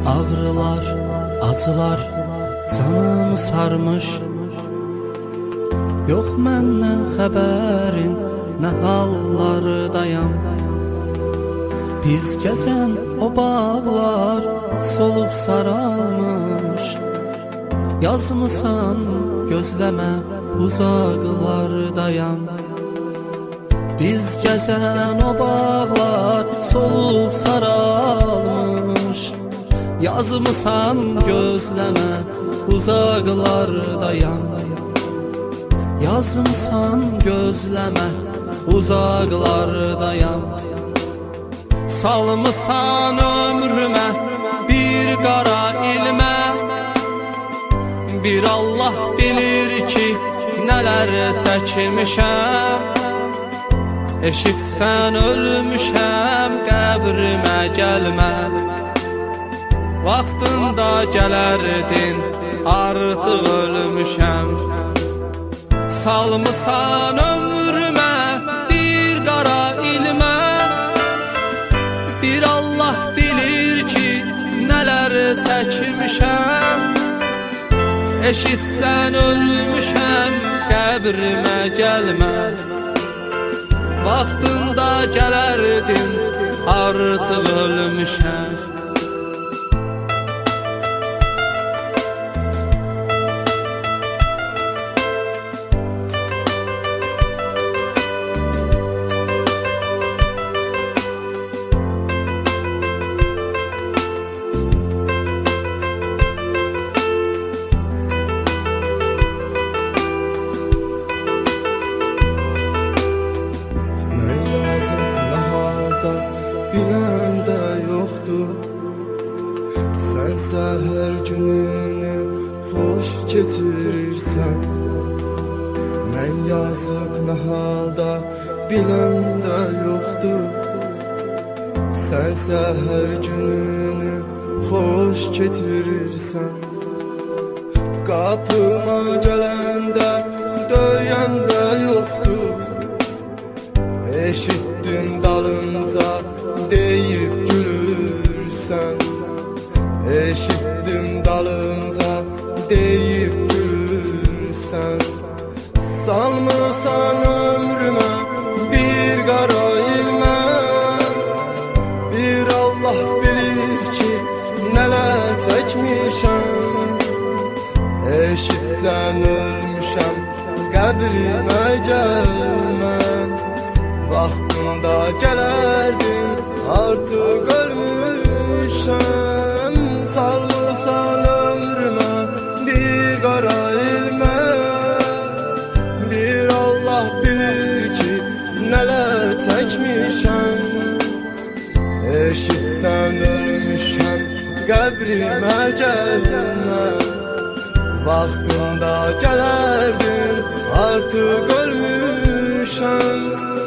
Ağrılar, acılar canımı sarmış. Yox məndən xəbərin, nə hallardayam. Biz gəzən o bağlar solub saralmış. Yazmısan gözləmə, uzaqlardayam. Biz gəzən o bağlar solub saralmış. Yazmısan gözləmə, uzaqlardayam. Yazmısan gözləmə, uzaqlardayam. Salmısan ömrümə bir qara ilmə. Bir Allah bilir ki, nələr çəkmişəm. Eşitsən ölmüşəm, qəbrimə gəlmə. Vaxtında gələrdin, artıq ölmüşəm. Salmısan ömrümə bir qara ilmə. Bir Allah bilir ki, nələr çəkmişəm. Eşitsən ölmüşəm, qəbrimə gəlmə. Vaxtında gələrdin, artıq ölmüşəm. Sənsə hər gününü xoş keçirirsən. Mən yazıq nə halda bilən də yoxdur. Sənsə hər gününü xoş keçirirsən. Qapıma gələndə döyən də yoxdur. Eşitdim dalınca deyib gülürsən. Eşitdim dalınca deyib gülürsən. Salmısan ömrümə bir qara ilmə. Bir Allah bilir ki, nələr çəkmişəm. Eşitsən ölmüşəm, qəbrimə gəlmə. Vaxtında gələrdin, artıq ölmüşəm. Salmısan ömrümə bir qara ilmə. Bir Allah bilir ki, nələr çəkmişəm. Eşitsən ölmüşəm, qəbrimə gəlmə. Vaxtında gələrdin, artıq ölmüşəm.